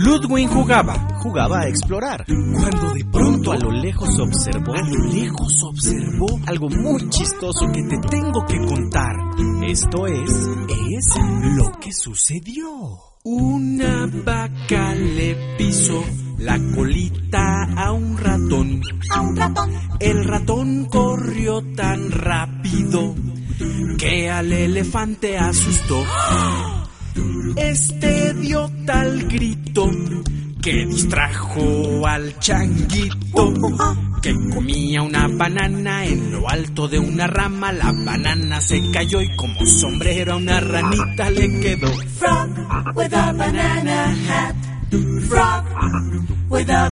Ludwig jugaba a explorar, cuando de pronto a lo lejos observó algo muy chistoso que te tengo que contar. Esto es lo que sucedió. Una vaca le pisó la colita a un ratón. El ratón corrió tan rápido que al elefante asustó. Este dio tal grito que distrajo al changuito, que comía una banana en lo alto de una rama. La banana se cayó y como sombrero a una ranita le quedó. Frog with a banana hat. Frog with a